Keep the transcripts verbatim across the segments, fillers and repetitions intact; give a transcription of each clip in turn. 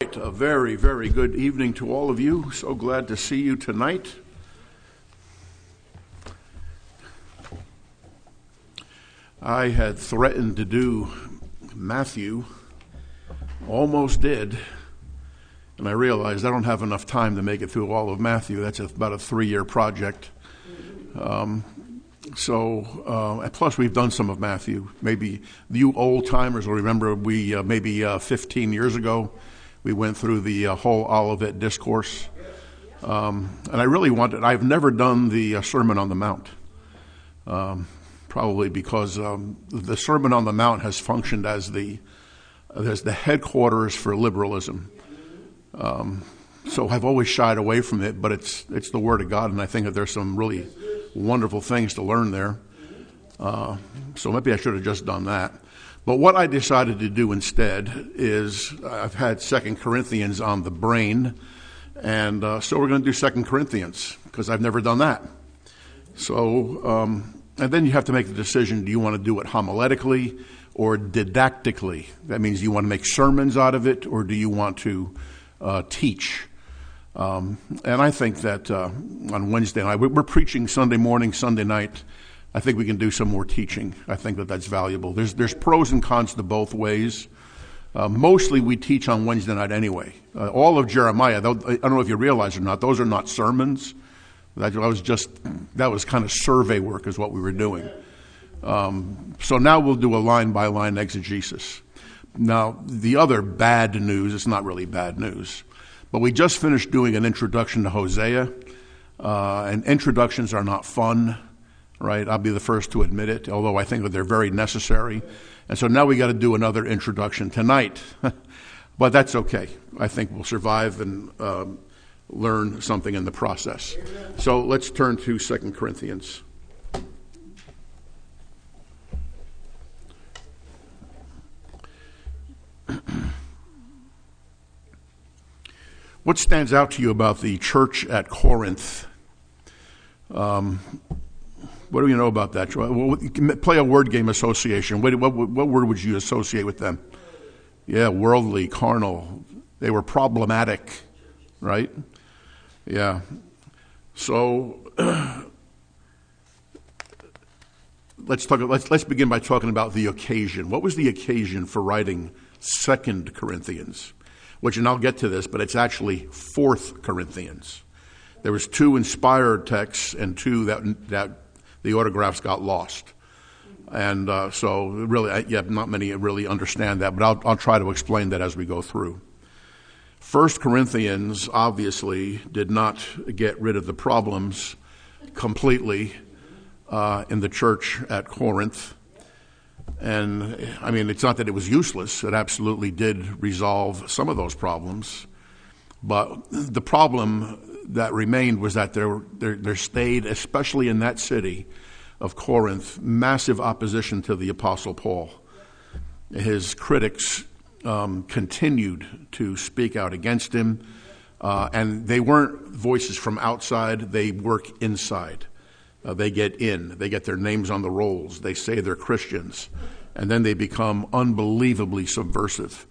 right, a very, very good evening to all of you. So glad to see you tonight. I had threatened to do Matthew, almost did, and I realized I don't have enough time to make it through all of Matthew. That's about a three-year project. Um, so, uh, plus we've done some of Matthew. Maybe you old-timers will remember we, uh, maybe uh, fifteen years ago, we went through the uh, whole Olivet Discourse. Um, and I really wanted, I've never done the uh, Sermon on the Mount. Um, probably because um, the Sermon on the Mount has functioned as the as the headquarters for liberalism. Um, so I've always shied away from it, but it's it's the Word of God, and I think that there's some really wonderful things to learn there. Uh, so maybe I should have just done that. But what I decided to do instead is I've had Second Corinthians on the brain, and uh, so we're going to do Second Corinthians because I've never done that. So, um, and then you have to make the decision, do you want to do it homiletically or didactically? That means you want to make sermons out of it, or do you want to uh, teach? Um, and I think that uh, on Wednesday night, we're preaching Sunday morning, Sunday night. I think we can do some more teaching. I think that that's valuable. There's there's pros and cons to both ways. Uh, mostly we teach on Wednesday night anyway. Uh, all of Jeremiah, I don't know if you realize or not, those are not sermons. That was just, that was kind of survey work is what we were doing. Um, so now we'll do a line-by-line exegesis. Now, the other bad news, it's not really bad news, but we just finished doing an introduction to Hosea, uh, and introductions are not fun, right? I'll be the first to admit it, although I think that they're very necessary. And so now we got to do another introduction tonight, but that's okay. I think we'll survive and um, learn something in the process. So let's turn to Second Corinthians. What stands out to you about the church at Corinth? Um, what do you know about that? Well, play a word game association. What, what, what word would you associate with them? Yeah, worldly, carnal. They were problematic, right? Yeah. So let's talk. Let's let's begin by talking about the occasion. What was the occasion for writing Second Corinthians? Which, and I'll get to this, but it's actually Fourth Corinthians. There was two inspired texts and two that that the autographs got lost, and uh, so really, I, yeah, not many really understand that. But I'll I'll try to explain that as we go through. First Corinthians obviously did not get rid of the problems completely uh, in the church at Corinth. And, I mean, it's not that it was useless. It absolutely did resolve some of those problems. But the problem that remained was that there, there, there stayed, especially in that city of Corinth, massive opposition to the Apostle Paul. His critics Um, continued to speak out against him, uh, and they weren't voices from outside, they work inside. Uh, they get in, they get their names on the rolls, they say they're Christians, and then they become unbelievably subversive.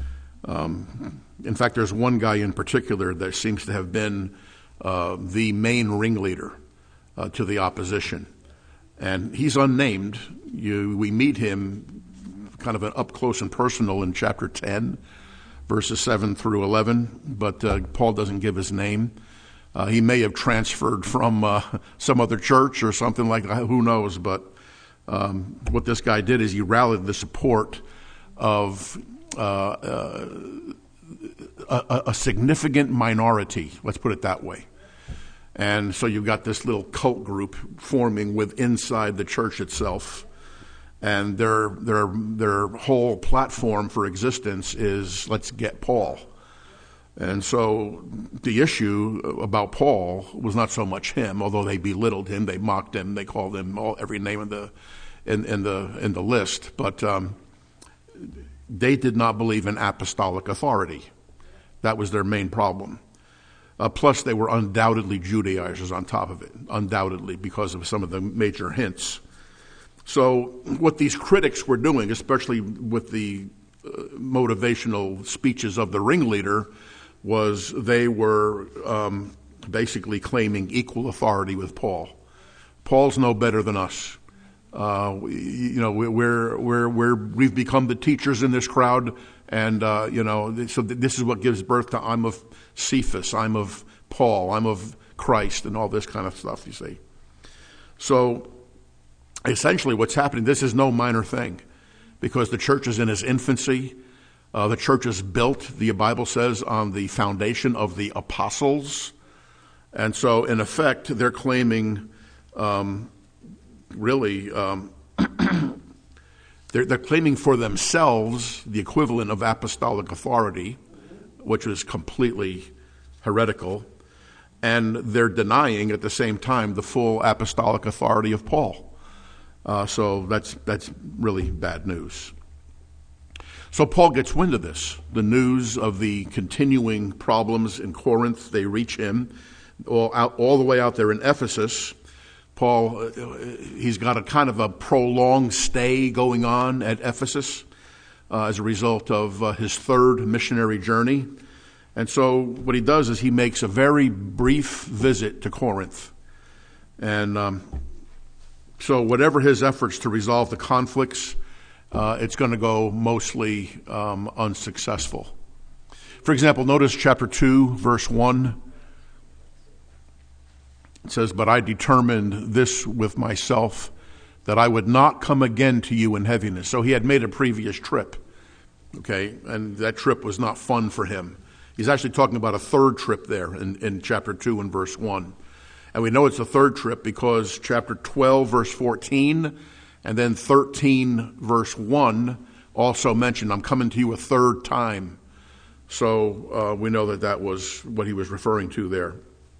Um, in fact, there's one guy in particular that seems to have been uh, the main ringleader uh, to the opposition, and he's unnamed. You, we meet him kind of an up close and personal in chapter ten, verses seven through eleven, but uh, Paul doesn't give his name. Uh, he may have transferred from uh, some other church or something like that, who knows, but um, what this guy did is he rallied the support of uh, uh, a, a significant minority, let's put it that way. And so you've got this little cult group forming with inside the church itself. And their their their whole platform for existence is, let's get Paul. And so the issue about Paul was not so much him, although they belittled him, they mocked him, they called him all, every name in the in, in the in the list. But um, they did not believe in apostolic authority. That was their main problem. Uh, plus, they were undoubtedly Judaizers on top of it, undoubtedly, because of some of the major hints. So what these critics were doing, especially with the motivational speeches of the ringleader was they were um, basically claiming equal authority with Paul. Paul's no better than us. Uh, we, you know, we're we're we're we've become the teachers in this crowd, and uh, you know, so this is what gives birth to I'm of Cephas, I'm of Paul, I'm of Christ, and all this kind of stuff. You see, so essentially, what's happening? This is no minor thing, because the church is in its infancy. Uh, the church is built, the Bible says, on the foundation of the apostles, and so in effect, they're claiming. Um, Really, um, they're, they're claiming for themselves the equivalent of apostolic authority, which is completely heretical, and they're denying at the same time the full apostolic authority of Paul. Uh, so that's that's really bad news. So Paul gets wind of this, the news of the continuing problems in Corinth. They reach him all out, all the way out there in Ephesus. Paul, he's got a kind of a prolonged stay going on at Ephesus uh, as a result of uh, his third missionary journey. And so what he does is he makes a very brief visit to Corinth. And um, so whatever his efforts to resolve the conflicts, uh, it's going to go mostly um, unsuccessful. For example, notice chapter two, verse one. It says, "But I determined this with myself, that I would not come again to you in heaviness." So he had made a previous trip, okay, and that trip was not fun for him. He's actually talking about a third trip there in, in chapter two and verse one. And we know it's a third trip because chapter twelve, verse fourteen, and then thirteen, verse one, also mentioned, "I'm coming to you a third time." So uh, we know that that was what he was referring to there.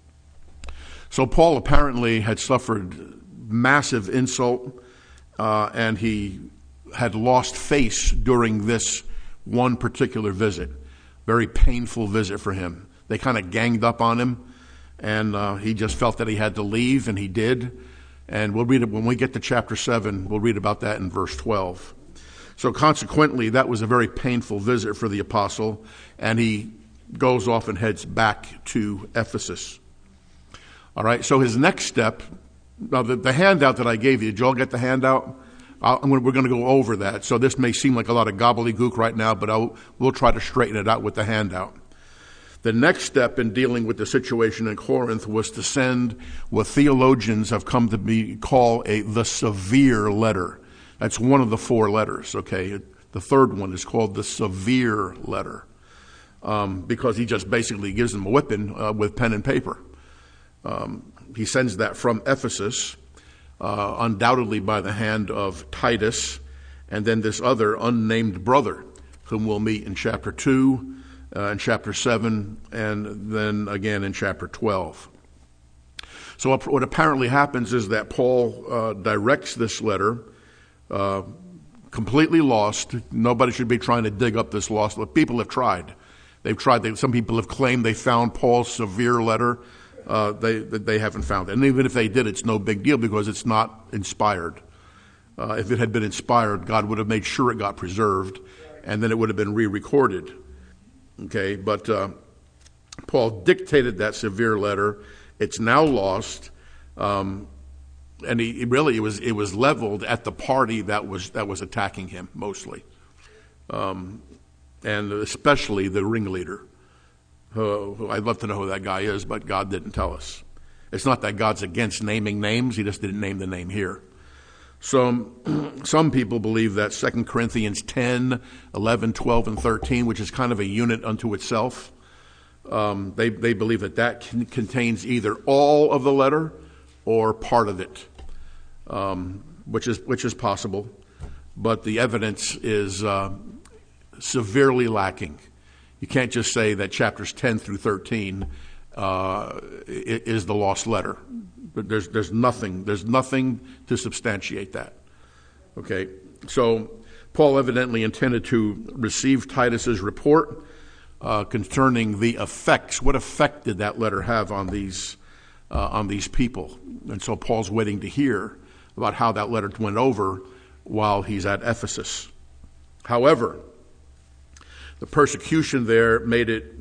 So Paul apparently had suffered massive insult, uh, and he had lost face during this one particular visit. Very painful visit for him. They kind of ganged up on him, and uh, he just felt that he had to leave, and he did. And we'll read it when we get to chapter seven. We'll read about that in verse twelve. So consequently, that was a very painful visit for the apostle, and he goes off and heads back to Ephesus. All right, so his next step, now the, the handout that I gave you, did you all get the handout? I'll, I'm gonna, we're going to go over that. So this may seem like a lot of gobbledygook right now, but I'll, we'll try to straighten it out with the handout. The next step in dealing with the situation in Corinth was to send what theologians have come to be call a the severe letter. That's one of the four letters, okay? The third one is called the severe letter um, because he just basically gives them a whipping uh, with pen and paper. Um, he sends that from Ephesus, uh, undoubtedly by the hand of Titus, and then this other unnamed brother, whom we'll meet in chapter two, uh, in chapter seven, and then again in chapter twelve. So what apparently happens is that Paul uh, directs this letter, uh, completely lost. Nobody should be trying to dig up this lost. People have tried. They've tried. They, some people have claimed they found Paul's severe letter. Uh, they they haven't found it. And even if they did, it's no big deal because it's not inspired. Uh, if it had been inspired, God would have made sure it got preserved, and then it would have been re-recorded. Okay, but uh, Paul dictated that severe letter. It's now lost, um, and he, he really it was it was leveled at the party that was that was attacking him mostly, um, and especially the ringleader. Uh, I'd love to know who that guy is, but God didn't tell us. It's not that God's against naming names. He just didn't name the name here. So some people believe that Second Corinthians ten, eleven, twelve, and thirteen, which is kind of a unit unto itself, um, they, they believe that that can, contains either all of the letter or part of it, um, which is which is possible. But the evidence is uh, severely lacking. You can't just say that chapters ten through thirteen uh, is the lost letter. There's there's nothing there's nothing to substantiate that. Okay, so Paul evidently intended to receive Titus's report uh, concerning the effects. What effect did that letter have on these uh, on these people? And so Paul's waiting to hear about how that letter went over while he's at Ephesus. However, the persecution there made it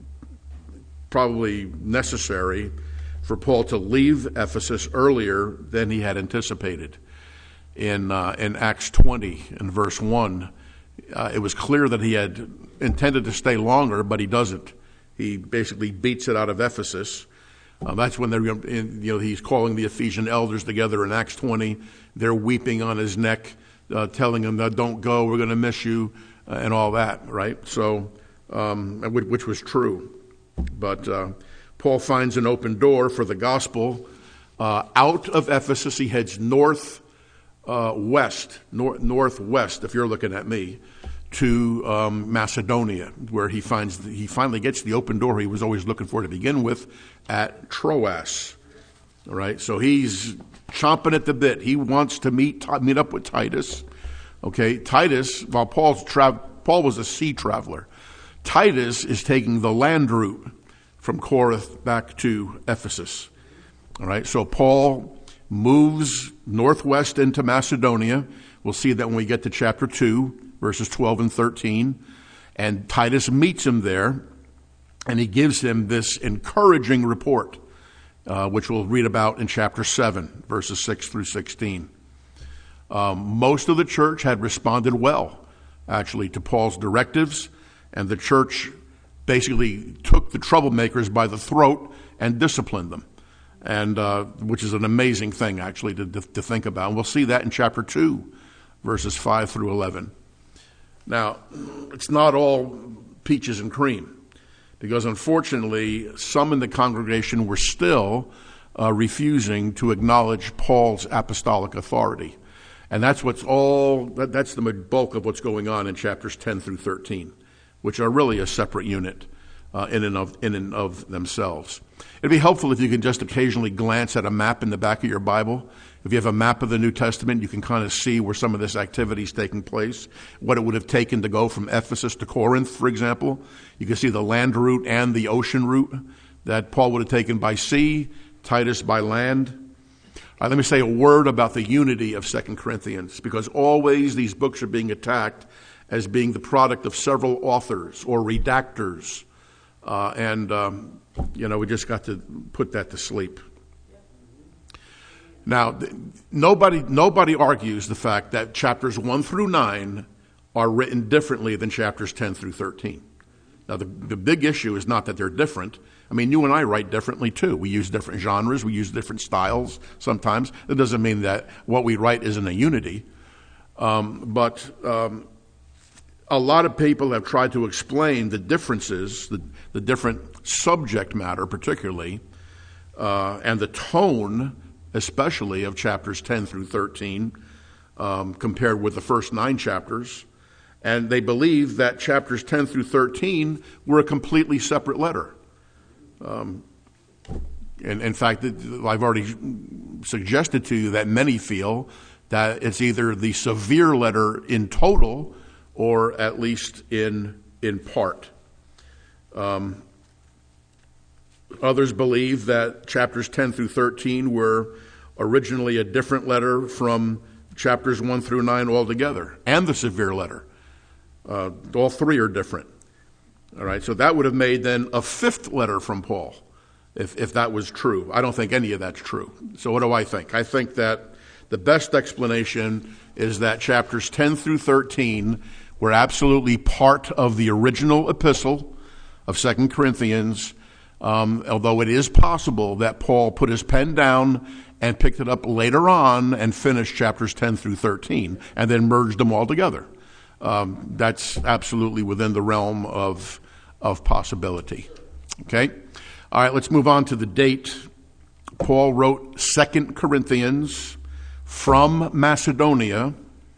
probably necessary for Paul to leave Ephesus earlier than he had anticipated. In uh, in Acts twenty, in verse one, uh, it was clear that he had intended to stay longer, but he doesn't. He basically beats it out of Ephesus. Uh, that's when they're, you know, he's calling the Ephesian elders together in Acts twenty. They're weeping on his neck, uh, telling him that don't go, we're going to miss you, uh, and all that, right? So, um, which was true. But uh, Paul finds an open door for the gospel. Uh, out of Ephesus, he heads north, uh, west, nor- northwest, if you're looking at me, to um, Macedonia, where he finds the, he finally gets the open door he was always looking for to begin with at Troas. All right, so he's chomping at the bit. He wants to meet meet up with Titus. Okay, Titus, while Paul's tra- Paul was a sea traveler, Titus is taking the land route from Corinth back to Ephesus. All right, so Paul moves northwest into Macedonia. We'll see that when we get to chapter two, verses twelve and thirteen. And Titus meets him there, and he gives him this encouraging report, uh, which we'll read about in chapter seven, verses six through sixteen. Um, most of the church had responded well, actually, to Paul's directives, and the church basically took the troublemakers by the throat and disciplined them, and uh, which is an amazing thing, actually, to, to think about. And we'll see that in chapter two, verses five through eleven. Now, it's not all peaches and cream, because unfortunately, some in the congregation were still uh, refusing to acknowledge Paul's apostolic authority. And that's what's all, that, that's the bulk of what's going on in chapters ten through thirteen, which are really a separate unit uh, in and of in and of themselves. It'd be helpful if you could just occasionally glance at a map in the back of your Bible. If you have a map of the New Testament, you can kind of see where some of this activity is taking place, what it would have taken to go from Ephesus to Corinth, for example. You can see the land route and the ocean route that Paul would have taken by sea, Titus by land. All right, let me say a word about the unity of Second Corinthians, because always these books are being attacked as being the product of several authors or redactors. Uh, and, um, you know, we just got to put that to sleep. Now, nobody nobody argues the fact that chapters one through nine are written differently than chapters ten through thirteen. Now, the, the big issue is not that they're different. I mean, you and I write differently, too. We use different genres. We use different styles sometimes. It doesn't mean that what we write isn't a unity. Um, but um, a lot of people have tried to explain the differences, the, the different subject matter particularly, uh, and the tone especially of chapters ten through thirteen, um, compared with the first nine chapters. And they believe that chapters ten through thirteen were a completely separate letter. Um, and in fact, I've already suggested to you that many feel that it's either the severe letter in total or at least in, in part. Um, Others believe that chapters ten through thirteen were originally a different letter from chapters one through nine altogether, and the severe letter. Uh, all three are different. All right, so that would have made then a fifth letter from Paul, if, if that was true. I don't think any of that's true. So what do I think? I think that the best explanation is that chapters ten through thirteen were absolutely part of the original epistle of Second Corinthians, Um, although it is possible that Paul put his pen down and picked it up later on and finished chapters ten through thirteen and then merged them all together. Um, that's absolutely within the realm of, of possibility. Okay? All right, let's move on to the date. Paul wrote Second Corinthians from Macedonia.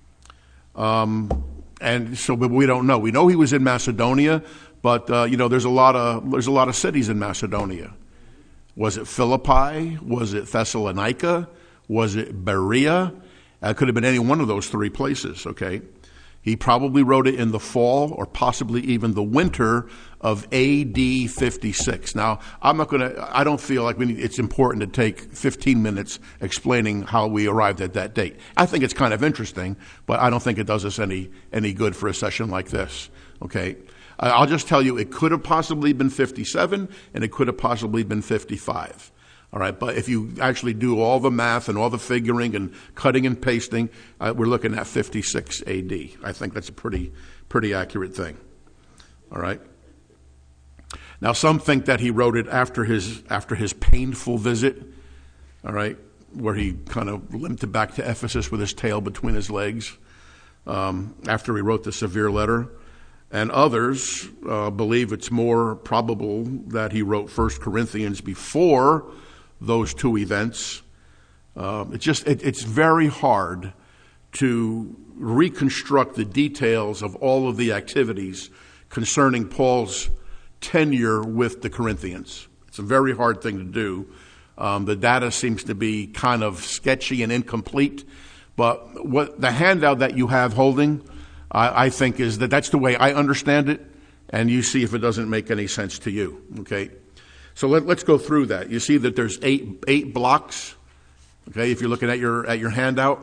Um, and so but we don't know. We know he was in Macedonia. But, uh, you know, there's a lot of there's a lot of cities in Macedonia. Was it Philippi? Was it Thessalonica? Was it Berea? It could have been any one of those three places, okay? He probably wrote it in the fall or possibly even the winter of A D fifty-six. Now, I'm not going to, I don't feel like we need, it's important to take fifteen minutes explaining how we arrived at that date. I think it's kind of interesting, but I don't think it does us any, any good for a session like this, okay? Uh, I'll just tell you, it could have possibly been fifty-seven, and it could have possibly been fifty-five. All right, but if you actually do all the math and all the figuring and cutting and pasting, uh, we're looking at fifty-six A D. I think that's a pretty, pretty accurate thing. All right. Now, some think that he wrote it after his after his painful visit. All right, where he kind of limped back to Ephesus with his tail between his legs um, after he wrote the severe letter. And others uh, believe it's more probable that he wrote First Corinthians before those two events. Uh, it's just it, it's very hard to reconstruct the details of all of the activities concerning Paul's tenure with the Corinthians. It's a very hard thing to do. Um, the data seems to be kind of sketchy and incomplete, but what the handout that you have holding, I, I think is that that's the way I understand it, and you see if it doesn't make any sense to you. Okay, so let, let's go through that. You see that there's eight eight blocks. Okay, if you're looking at your at your handout,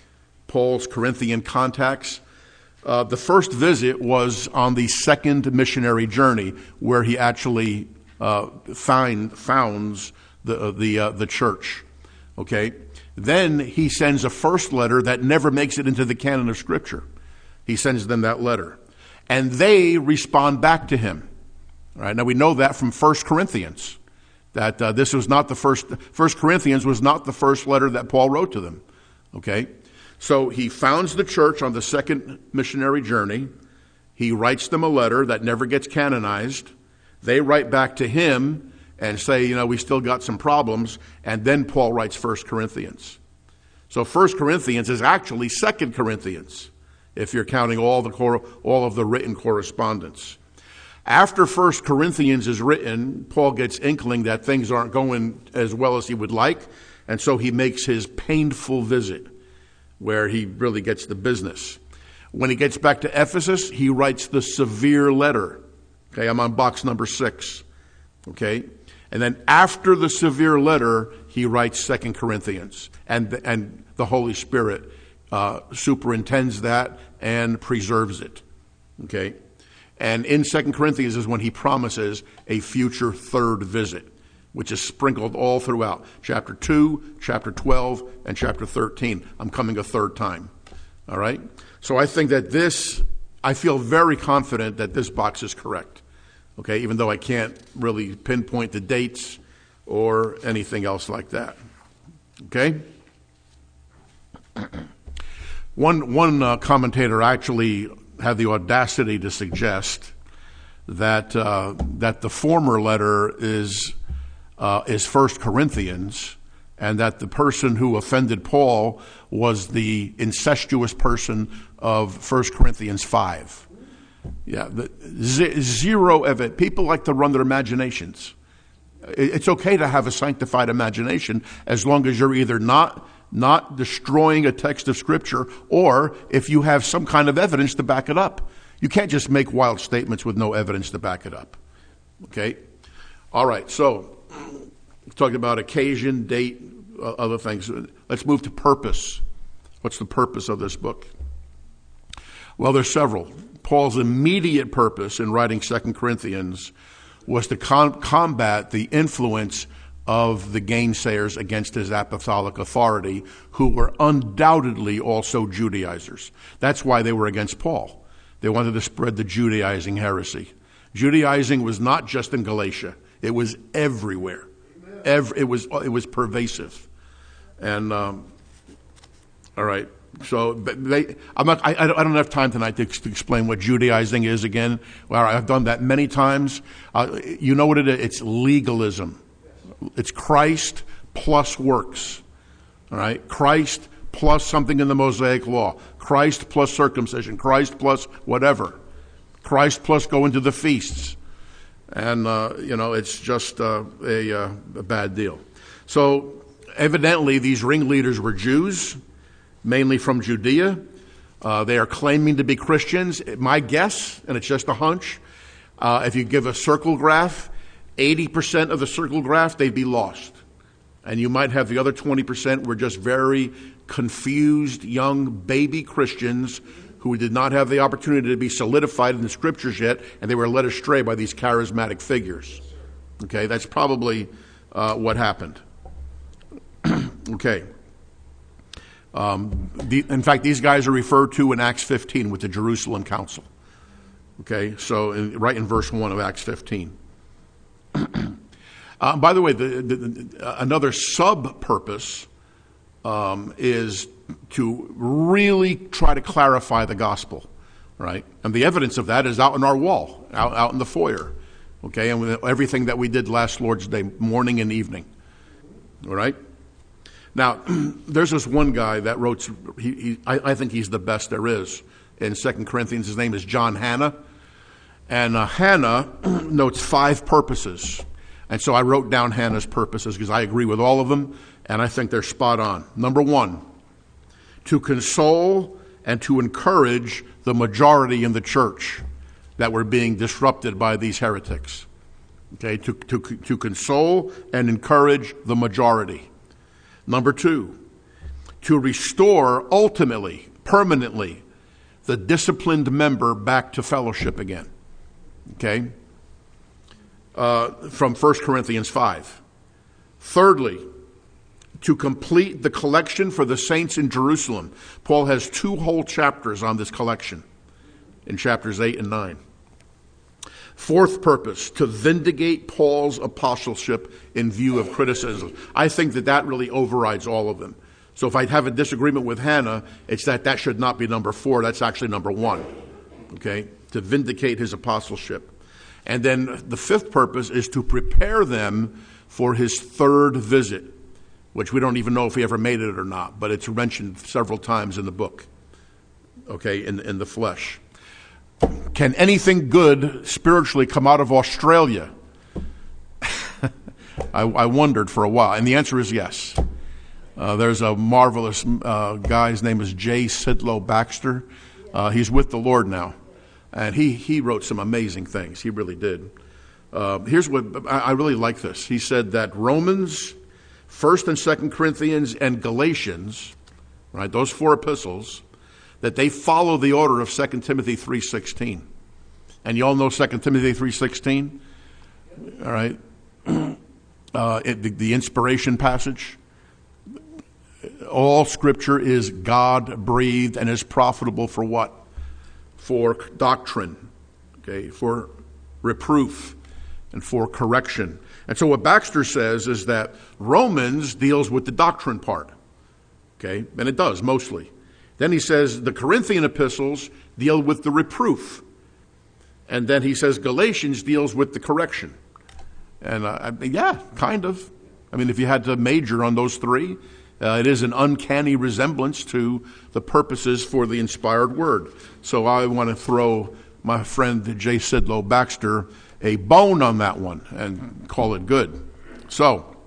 Paul's Corinthian contacts. Uh, the first visit was on the second missionary journey, where he actually uh, find founds the uh, the uh, the church. Okay, then he sends a first letter that never makes it into the canon of Scripture. He sends them that letter, and they respond back to him. All right, now we know that from First Corinthians, that uh, this was not the first. First Corinthians was not the first letter that Paul wrote to them. Okay. So he founds the church on the second missionary journey. He writes them a letter that never gets canonized. They write back to him and say, you know, we still got some problems. And then Paul writes First Corinthians. So First Corinthians is actually Second Corinthians, if you're counting all the cor- all of the written correspondence. After First Corinthians is written, Paul gets inkling that things aren't going as well as he would like. And so he makes his painful visit, where he really gets the business. When he gets back to Ephesus, he writes the severe letter. Okay, I'm on box number six. Okay, and then after the severe letter, he writes Second Corinthians, and and the Holy Spirit uh, superintends that and preserves it. Okay, and in Second Corinthians is when he promises a future third visit, which is sprinkled all throughout. Chapter two, chapter twelve, and chapter thirteen. I'm coming a third time. All right? So I think that this, I feel very confident that this box is correct. Okay? Even though I can't really pinpoint the dates or anything else like that. Okay? One, one uh, commentator actually had the audacity to suggest that, uh, that the former letter is... Uh, is First Corinthians, and that the person who offended Paul was the incestuous person of First Corinthians five. Yeah, the, z- zero evidence. People like to run their imaginations. It's okay to have a sanctified imagination as long as you're either not not destroying a text of Scripture, or if you have some kind of evidence to back it up. You can't just make wild statements with no evidence to back it up. Okay? All right, so we talked about occasion, date, uh, other things. Let's move to purpose. What's the purpose of this book? Well, there's several. Paul's immediate purpose in writing Second Corinthians was to com- combat the influence of the gainsayers against his apostolic authority, who were undoubtedly also Judaizers. That's why they were against Paul. They wanted to spread the Judaizing heresy. Judaizing was not just in Galatia. It was everywhere. Every, it was it was pervasive. And, um, all right. So they, I'm not, I, I don't have time tonight to, to explain what Judaizing is again. Well, I've done that many times. Uh, you know what it is? It's legalism. It's Christ plus works. All right? Christ plus something in the Mosaic Law. Christ plus circumcision. Christ plus whatever. Christ plus going to the feasts. And, uh, you know, it's just uh, a, uh, a bad deal. So evidently these ringleaders were Jews, mainly from Judea. Uh, they are claiming to be Christians. My guess, and it's just a hunch, uh, if you give a circle graph, eighty percent of the circle graph, they'd be lost. And you might have the other twenty percent were just very confused young baby Christians who did not have the opportunity to be solidified in the scriptures yet, and they were led astray by these charismatic figures. Okay, that's probably uh, what happened. Okay. Um, the, in fact, these guys are referred to in Acts fifteen with the Jerusalem Council. Okay, so in, right in verse one of Acts fifteen. uh, by the way, the, the, the, another sub-purpose um, is to really try to clarify the gospel, right? And the evidence of that is out on our wall, out, out in the foyer, okay? And with everything that we did last Lord's Day, morning and evening, all right? Now, there's this one guy that wrote, he, he, I, I think he's the best there is in Second Corinthians. His name is John Hanna. And uh, Hanna notes five purposes. And so I wrote down Hanna's purposes because I agree with all of them, and I think they're spot on. Number one, to console and to encourage the majority in the church that were being disrupted by these heretics. Okay, to, to, to console and encourage the majority. Number two, to restore ultimately, permanently, the disciplined member back to fellowship again. Okay? Uh, from First Corinthians five. Thirdly, to complete the collection for the saints in Jerusalem. Paul has two whole chapters on this collection in chapters eight and nine. Fourth purpose, to vindicate Paul's apostleship in view of criticism. I think that that really overrides all of them. So if I have a disagreement with Hanna, it's that that should not be number four. That's actually number one, okay, to vindicate his apostleship. And then the fifth purpose is to prepare them for his third visit, which we don't even know if he ever made it or not, but it's mentioned several times in the book, okay, in, in the flesh. Can anything good spiritually come out of Australia? I, I wondered for a while, and the answer is yes. Uh, there's a marvelous uh, guy, his name is J. Sidlow Baxter. Uh, he's with the Lord now, and he, he wrote some amazing things. He really did. Uh, here's what, I, I really like this. He said that Romans, First and Second Corinthians, and Galatians, right, those four epistles, that they follow the order of Second Timothy three sixteen. And you all know Second Timothy three sixteen? All right. Uh, it, the, the inspiration passage. All Scripture is God-breathed and is profitable for what? For doctrine, okay, for reproof, and for correction. And so what Baxter says is that Romans deals with the doctrine part, okay, and it does mostly. Then he says the Corinthian epistles deal with the reproof. And then he says Galatians deals with the correction. And uh, yeah, kind of. I mean, if you had to major on those three, uh, it is an uncanny resemblance to the purposes for the inspired word. So I want to throw my friend J. Sidlow Baxter a bone on that one and call it good. So,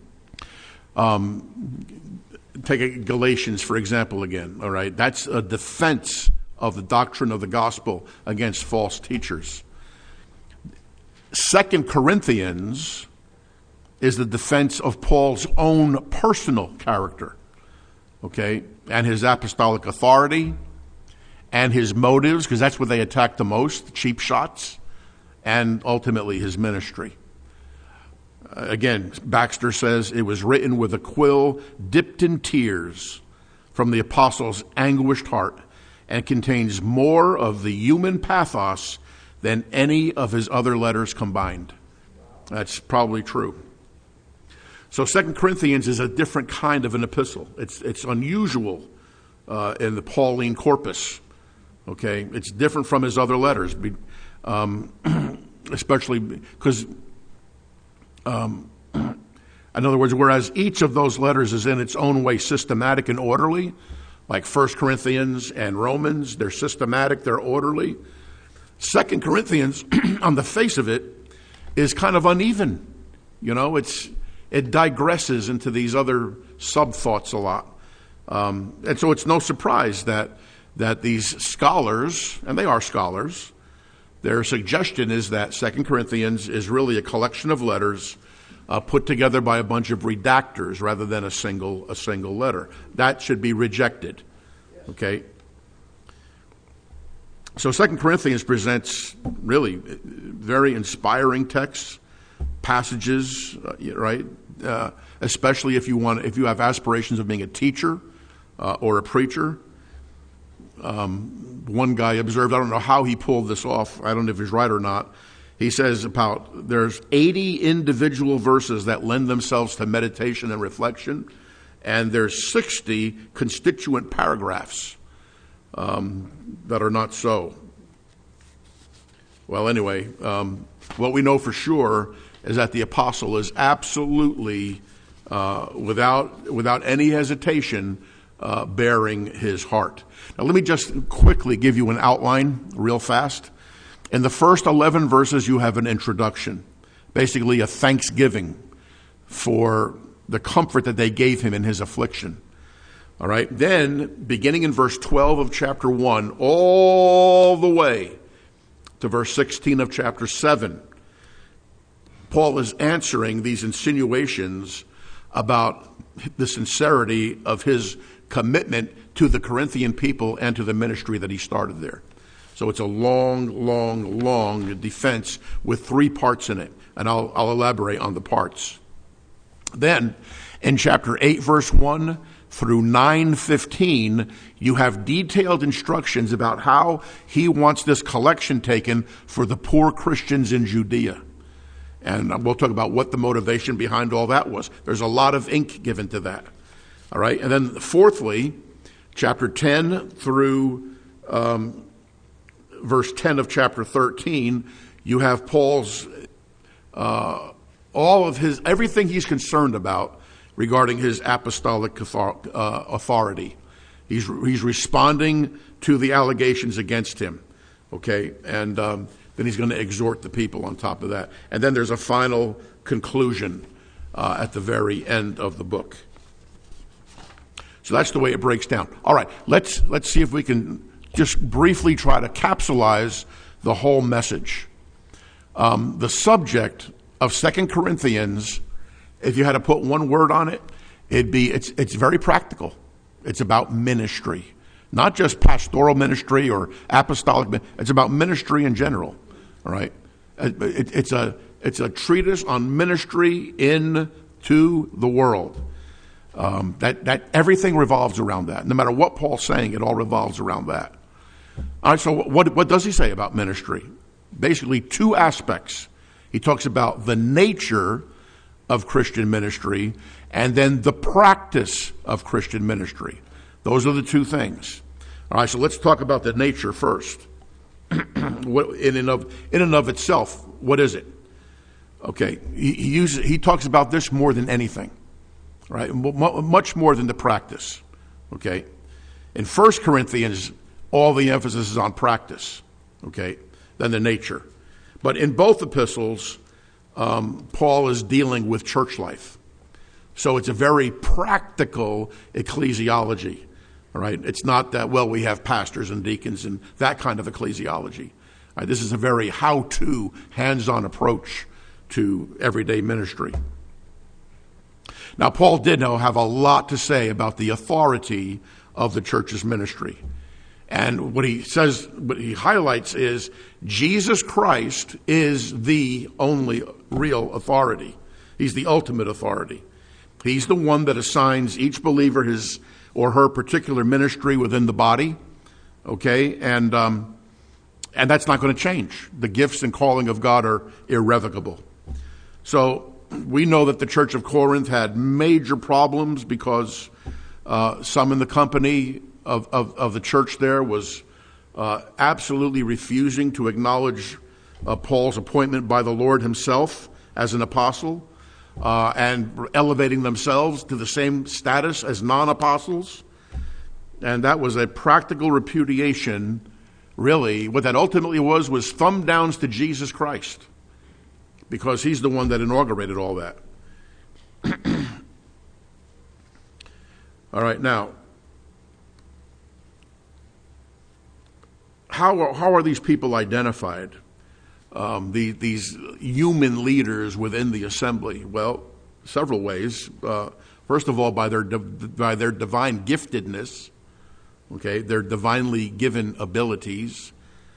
um, take Galatians, for example, again, all right? That's a defense of the doctrine of the gospel against false teachers. Second Corinthians is the defense of Paul's own personal character, okay, and his apostolic authority and his motives, because that's what they attack the most, cheap shots, and ultimately his ministry. Again, Baxter says it was written with a quill dipped in tears from the apostle's anguished heart and contains more of the human pathos than any of his other letters combined. That's probably true. So Second Corinthians is a different kind of an epistle. It's it's unusual uh, in the Pauline corpus. Okay, it's different from his other letters, um, especially because. Um, in other words, whereas each of those letters is in its own way systematic and orderly, like First Corinthians and Romans, they're systematic, they're orderly. Second Corinthians, on the face of it, is kind of uneven. You know, it's it digresses into these other sub-thoughts a lot. Um, and so it's no surprise that that these scholars, and they are scholars, their suggestion is that Second Corinthians is really a collection of letters uh, put together by a bunch of redactors rather than a single a single letter. That should be rejected. Okay. So Second Corinthians presents really very inspiring texts, passages, uh, right? Uh, especially if you want, if you have aspirations of being a teacher uh, or a preacher. Um, one guy observed, I don't know how he pulled this off, I don't know if he's right or not. He says about there's eighty individual verses that lend themselves to meditation and reflection, and there's sixty constituent paragraphs um, that are not so. Well, anyway, um, what we know for sure is that the apostle is absolutely, uh, without without any hesitation, uh, bearing his heart. Now, let me just quickly give you an outline real fast. In the first eleven verses, you have an introduction, basically a thanksgiving for the comfort that they gave him in his affliction. All right. Then, beginning in verse twelve of chapter one, all the way to verse sixteen of chapter seven, Paul is answering these insinuations about the sincerity of his commitment to the Corinthian people and to the ministry that he started there. So it's a long, long, long defense with three parts in it, and I'll, I'll elaborate on the parts. Then, in chapter eight, verse one through nine fifteen, you have detailed instructions about how he wants this collection taken for the poor Christians in Judea. And we'll talk about what the motivation behind all that was. There's a lot of ink given to that. All right. And then fourthly, chapter ten through um, verse ten of chapter thirteen, you have Paul's, uh, all of his, everything he's concerned about regarding his apostolic authority. He's, he's responding to the allegations against him. Okay. And, um, then he's going to exhort the people on top of that. And then there's a final conclusion uh, at the very end of the book. So that's the way it breaks down. All right, let's let's see if we can just briefly try to capsulize the whole message. Um, the subject of Second Corinthians, if you had to put one word on it, it'd be it's it's very practical. It's about ministry. Not just pastoral ministry or apostolic, it's about ministry in general. All right, it, it's a it's a treatise on ministry into the world. Um, that that everything revolves around that. No matter what Paul's saying, it all revolves around that. All right. So what what does he say about ministry? Basically, two aspects. He talks about the nature of Christian ministry and then the practice of Christian ministry. Those are the two things. All right. So let's talk about the nature first. What, in and of in and of itself, what is it? Okay, he, he uses he talks about this more than anything, right? M- much more than the practice. Okay, in First Corinthians, all the emphasis is on practice, okay, than the nature. But in both epistles, um, Paul is dealing with church life, so it's a very practical ecclesiology. All right, it's not that, well, we have pastors and deacons and that kind of ecclesiology. All right, this is a very how-to, hands-on approach to everyday ministry. Now, Paul did know have a lot to say about the authority of the church's ministry. And what he says, what he highlights is Jesus Christ is the only real authority. He's the ultimate authority. He's the one that assigns each believer his or her particular ministry within the body, okay? And um, and that's not going to change. The gifts and calling of God are irrevocable. So we know that the Church of Corinth had major problems because uh, some in the company of, of, of the church there was uh, absolutely refusing to acknowledge uh, Paul's appointment by the Lord himself as an apostle. Uh, and elevating themselves to the same status as non-apostles. And that was a practical repudiation, really. What that ultimately was, was thumb downs to Jesus Christ, because he's the one that inaugurated all that. All right, now, how are, how are these people identified? Um, the, these human leaders within the assembly? Well, several ways. Uh, first of all, by their by their divine giftedness, okay, their divinely given abilities.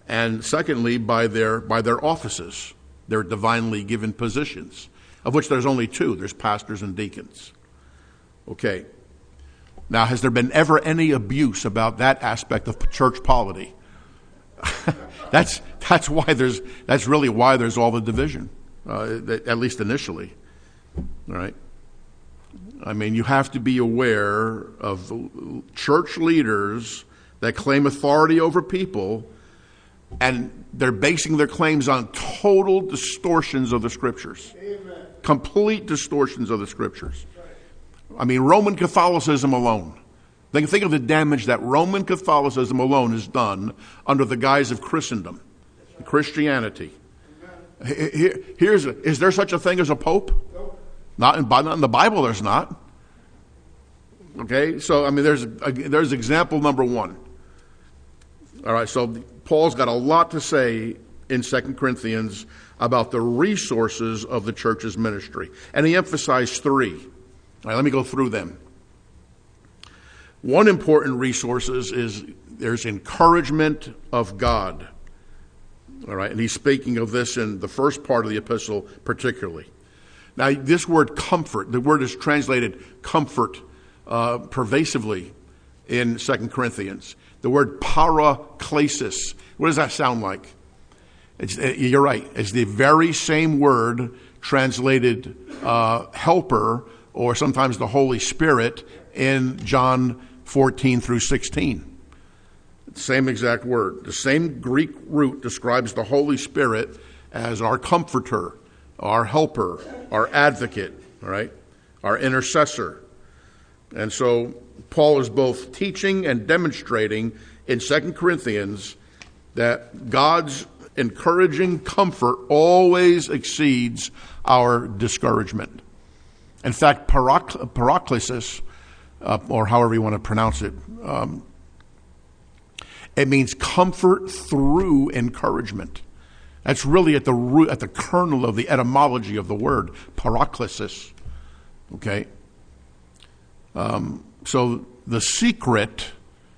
and secondly, by their by their offices, their divinely given positions, of which there's only two. There's pastors and deacons. Okay. Now, has there been ever any abuse about that aspect of church polity? that's that's why there's that's really why there's all the division, uh, at least initially. All right. I mean, you have to be aware of church leaders that claim authority over people, and they're basing their claims on total distortions of the Scriptures. Amen. Complete distortions of the Scriptures. I mean, Roman Catholicism alone. Think, think of the damage that Roman Catholicism alone has done under the guise of Christendom, Christianity. Here, here's a, is there such a thing as a pope? Not in, not in the Bible. There's not. Okay, so I mean, there's a, there's example number one. All right, so Paul's got a lot to say in Second Corinthians about the resources of the church's ministry, and he emphasized three. All right, let me go through them. One important resource is, is there's encouragement of God. All right, and he's speaking of this in the first part of the epistle particularly. Now, this word comfort, the word is translated comfort uh, pervasively in Second Corinthians. The word paraklesis, what does that sound like? It's, you're right. It's the very same word translated uh, helper, or sometimes the Holy Spirit, in John fourteen through sixteen. Same exact word. The same Greek root describes the Holy Spirit as our comforter, our helper, our advocate, all right, our intercessor. And so Paul is both teaching and demonstrating in Second Corinthians that God's encouraging comfort always exceeds our discouragement. In fact, parak- paraklesis, uh, or however you want to pronounce it, um, it means comfort through encouragement. That's really at the root, at the kernel of the etymology of the word, paraklesis. Okay? Um, so the secret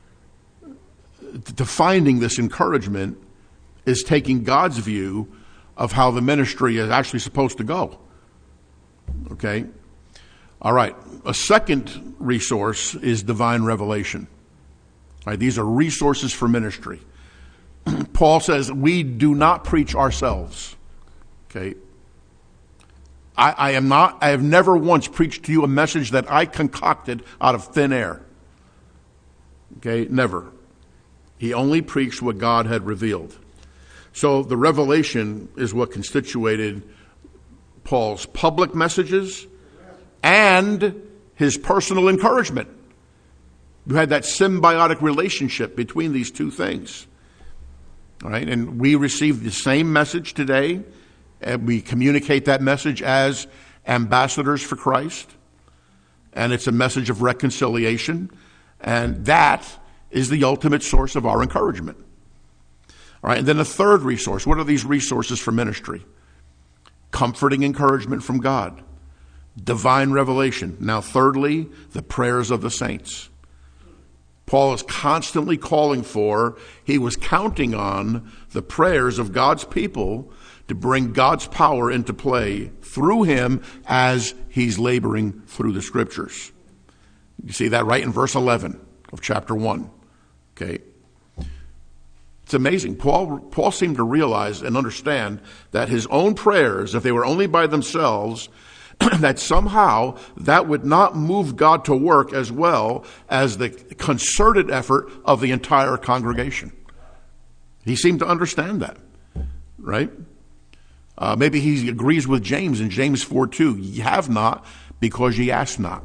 to finding this encouragement is taking God's view of how the ministry is actually supposed to go. Okay? All right. A second resource is divine revelation. All right, these are resources for ministry. Paul says we do not preach ourselves. Okay? I, I am not, I have never once preached to you a message that I concocted out of thin air. Okay? Never. He only preached what God had revealed. So the revelation is what constituted Paul's public messages and his personal encouragement. You had that symbiotic relationship between these two things. All right, and we receive the same message today, and we communicate that message as ambassadors for Christ, and it's a message of reconciliation, and that is the ultimate source of our encouragement. All right, and then a third resource. What are these resources for ministry? Comforting encouragement from God, divine revelation. Now, thirdly, the prayers of the saints. Paul is constantly calling for, he was counting on the prayers of God's people to bring God's power into play through him as he's laboring through the Scriptures. You see that right in verse eleven of chapter one. Okay. It's amazing. Paul, Paul seemed to realize and understand that his own prayers, if they were only by themselves, that somehow that would not move God to work as well as the concerted effort of the entire congregation. He seemed to understand that, right? Uh, maybe he agrees with James in James four two. Ye have not because ye ask not.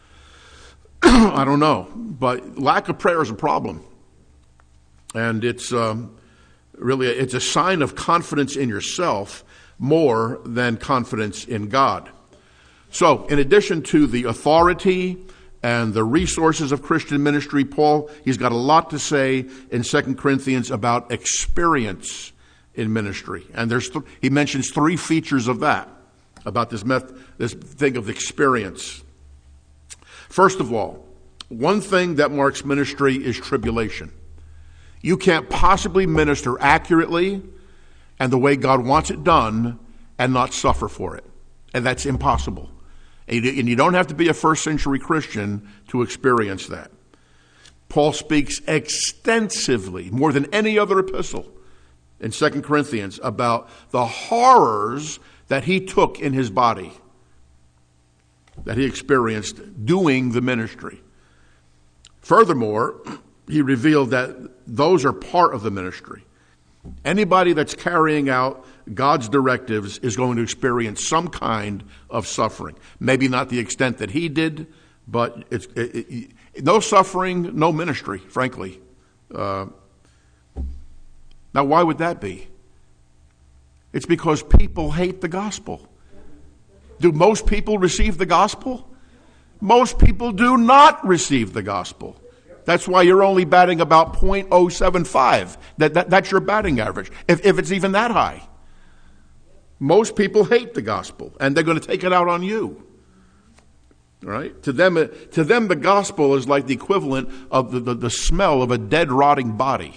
I don't know, but lack of prayer is a problem. And it's um, really, it's a sign of confidence in yourself more than confidence in God. So, in addition to the authority and the resources of Christian ministry, Paul, he's got a lot to say in Second Corinthians about experience in ministry. And there's th- he mentions three features of that, about this meth- this thing of experience. First of all, one thing that marks ministry is tribulation. You can't possibly minister accurately and the way God wants it done and not suffer for it. And that's impossible. And you don't have to be a first century Christian to experience that. Paul speaks extensively, more than any other epistle, in Second Corinthians about the horrors that he took in his body, that he experienced doing the ministry. Furthermore, he revealed that those are part of the ministry. Anybody that's carrying out God's directives is going to experience some kind of suffering. Maybe not the extent that he did, but it's it, it, no suffering, no ministry, frankly. Uh, now, why would that be? It's because people hate the gospel. Do most people receive the gospel? Most people do not receive the gospel. That's why you're only batting about point oh seven five. That, that, that's your batting average, if, if it's even that high. Most people hate the gospel, and they're going to take it out on you. Right? To them, to them, the gospel is like the equivalent of the, the, the smell of a dead, rotting body.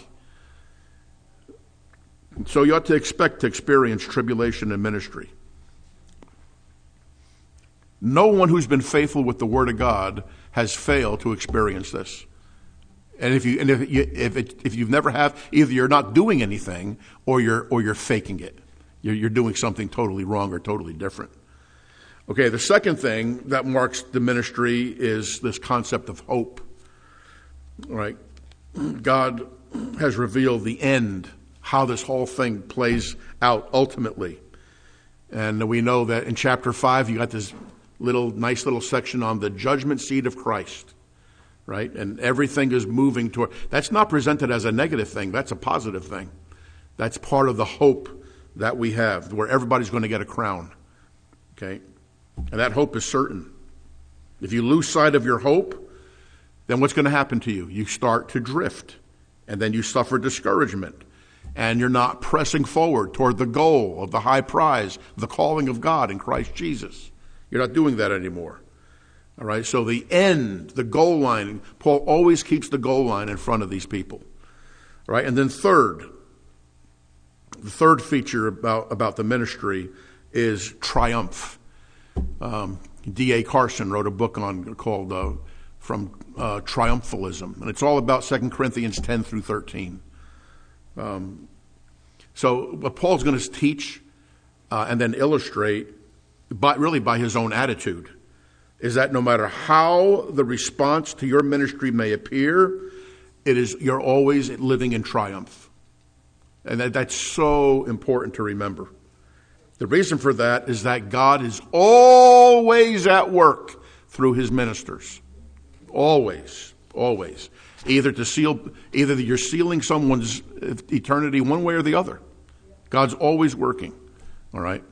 So you ought to expect to experience tribulation in ministry. No one who's been faithful with the Word of God has failed to experience this. And if you and if you if it, if you've never have, either you're not doing anything or you're or you're faking it. You're, you're doing something totally wrong or totally different. Okay, the second thing that marks the ministry is this concept of hope. All right, God has revealed the end, how this whole thing plays out ultimately, and we know that in chapter five you got this little nice little section on the judgment seat of Christ. Right? And everything is moving toward. That's not presented as a negative thing. That's a positive thing. That's part of the hope that we have, where everybody's going to get a crown. Okay? And that hope is certain. If you lose sight of your hope, then what's going to happen to you? You start to drift. And then you suffer discouragement. And you're not pressing forward toward the goal of the high prize, the calling of God in Christ Jesus. You're not doing that anymore. All right, so the end, the goal line, Paul always keeps the goal line in front of these people. All right, and then third, the third feature about, about the ministry is triumph. Um, D A Carson wrote a book on called uh, From uh, Triumphalism, and it's all about Second Corinthians ten through thirteen. Um, so what Paul's going to teach uh, and then illustrate, by, really by his own attitude, is that no matter how the response to your ministry may appear, it is you're always living in triumph. And that, that's so important to remember. The reason for that is that God is always at work through his ministers. Always, always. Either to seal, either you're sealing someone's eternity one way or the other. God's always working. All right?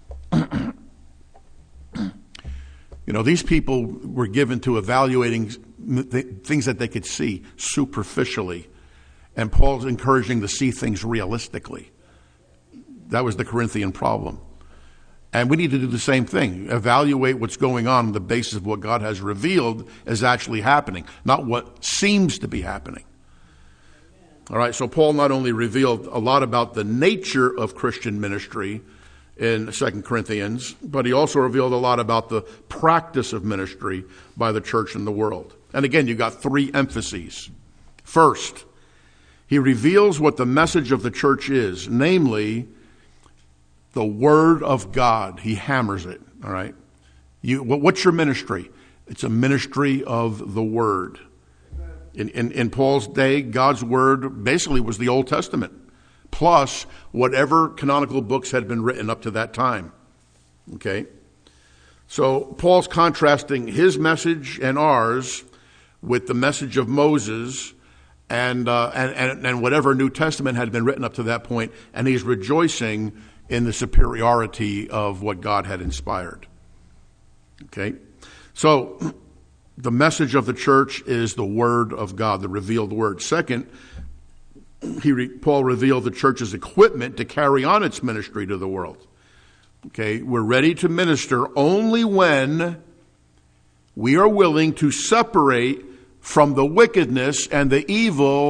You know, these people were given to evaluating things that they could see superficially. And Paul's encouraging to see things realistically. That was the Corinthian problem. And we need to do the same thing. Evaluate what's going on on the basis of what God has revealed is actually happening, not what seems to be happening. All right, so Paul not only revealed a lot about the nature of Christian ministry in Second Corinthians, but he also revealed a lot about the practice of ministry by the church in the world. And again, you got three emphases. First, he reveals what the message of the church is, namely the Word of God. He hammers it, all right? You, what's your ministry? It's a ministry of the Word. In, in, in Paul's day, God's Word basically was the Old Testament, plus whatever canonical books had been written up to that time. Okay? So Paul's contrasting his message and ours with the message of Moses and, uh, and, and, and whatever New Testament had been written up to that point, and he's rejoicing in the superiority of what God had inspired. Okay? So the message of the church is the Word of God, the revealed Word. Second, He re, Paul revealed the church's equipment to carry on its ministry to the world. Okay, we're ready to minister only when we are willing to separate from the wickedness and the evil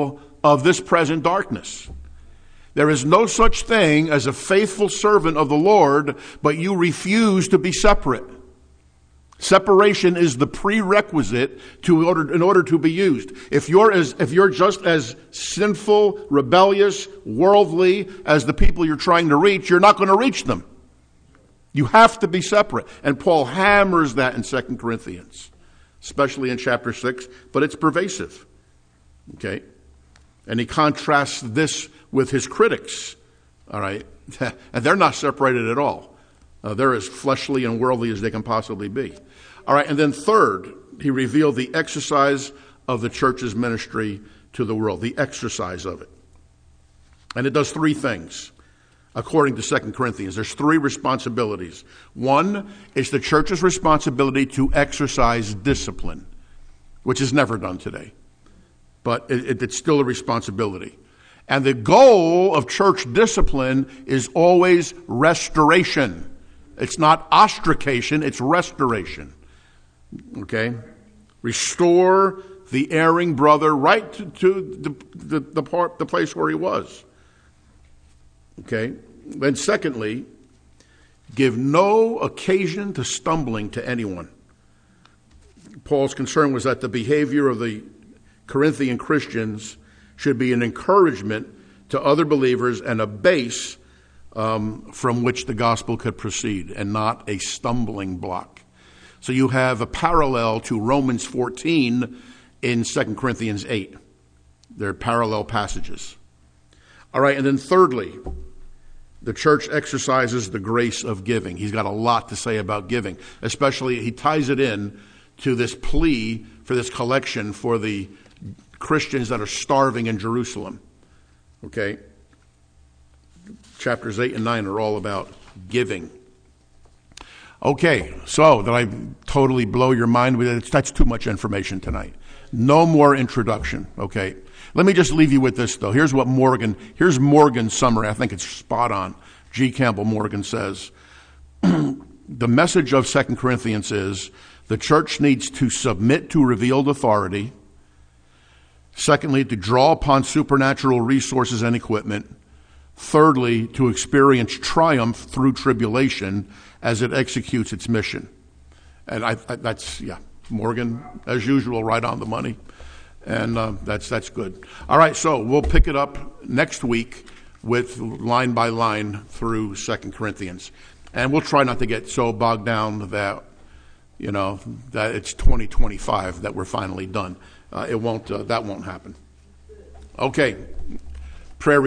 of this present darkness. There is no such thing as a faithful servant of the Lord, but you refuse to be separate. Separation is the prerequisite to order, in order to be used. If you're as if you're just as sinful, rebellious, worldly as the people you're trying to reach, you're not going to reach them. You have to be separate. And Paul hammers that in Second Corinthians, especially in chapter six, but it's pervasive. Okay? And he contrasts this with his critics. All right? And they're not separated at all. Uh, they're as fleshly and worldly as they can possibly be. All right, and then third, he revealed the exercise of the church's ministry to the world, the exercise of it. And it does three things, according to Second Corinthians. There's three responsibilities. One is the church's responsibility to exercise discipline, which is never done today. But it, it's still a responsibility. And the goal of church discipline is always restoration. It's not ostracation, it's restoration. Okay? Restore the erring brother right to, to the, the, the, part, the place where he was. Okay? Then secondly, give no occasion to stumbling to anyone. Paul's concern was that the behavior of the Corinthian Christians should be an encouragement to other believers and a base um, from which the gospel could proceed, and not a stumbling block. So you have a parallel to Romans fourteen in Second Corinthians eight. They're parallel passages. All right, and then thirdly, the church exercises the grace of giving. He's got a lot to say about giving, especially he ties it in to this plea for this collection for the Christians that are starving in Jerusalem. Okay? Chapters eight and nine are all about giving. Okay, so did I totally blow your mind with it? That's too much information tonight. No more introduction, okay? Let me just leave you with this, though. Here's what Morgan, here's Morgan's summary. I think it's spot on. G. Campbell Morgan says, the message of Second Corinthians is the church needs to submit to revealed authority. Secondly, to draw upon supernatural resources and equipment. Thirdly, to experience triumph through tribulation as it executes its mission. And I, I, that's, yeah, Morgan, as usual, right on the money. And uh, that's that's good. All right, so we'll pick it up next week with line by line through Second Corinthians. And we'll try not to get so bogged down that, you know, that it's twenty twenty-five that we're finally done. Uh, it won't, uh, that won't happen. Okay, prayer.